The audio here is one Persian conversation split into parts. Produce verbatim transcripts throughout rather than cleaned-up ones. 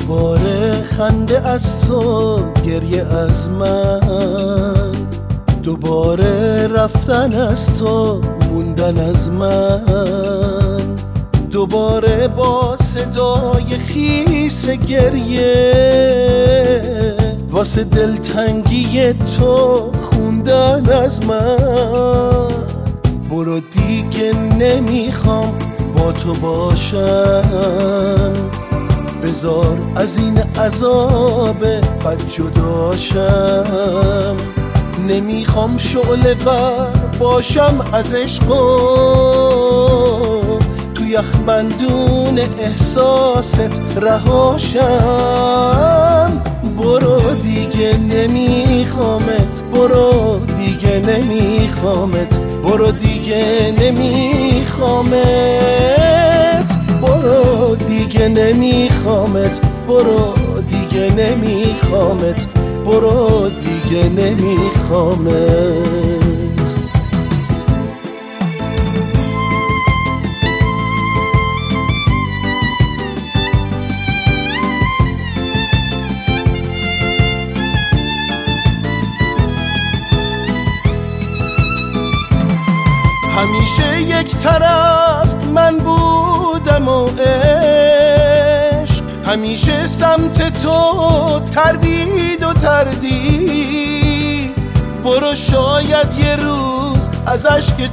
دوباره خنده از تو، گریه از من، دوباره رفتن از تو، موندن از من، دوباره با صدای خیس گریه واسه دلتنگی تو خوندن از من. برو دیگه نمیخوام با تو باشم، بذار از این عذاب بد جداشم. نمیخوام شعله ور باشم از عشق و تو یخبندون احساست رهاشم. برو دیگه نمیخوامت، برو دیگه نمیخوامت، برو دیگه نمیخوامت، برو دیگه نمیخوامت، برو دیگه نمیخوامت، برو دیگه نمیخوامت. همیشه یک طرف من بودم و عشق، همیشه سمت تو تردید و تردید. برو شاید یه روز از اشک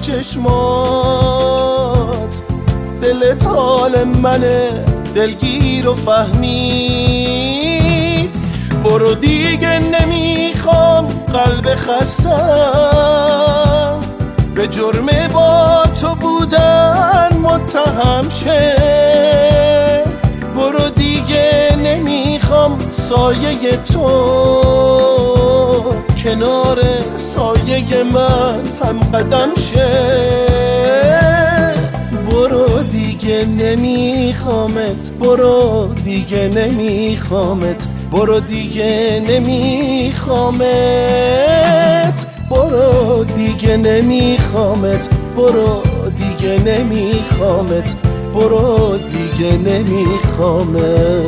چشمات دلت حال منه دلگیر و فهمید. برو دیگه نمیخوام قلب خستم به جرم با تو بودن متهم شه. برو دیگه نمیخوام سایه تو کنار سایه من هم قدم شه. برو دیگه نمیخوامت، برو دیگه نمیخوامت، برو دیگه نمیخوامت، برو دیگه نمیخوامت، برو دیگه نمیخوامت، برو دیگه نمیخوامت.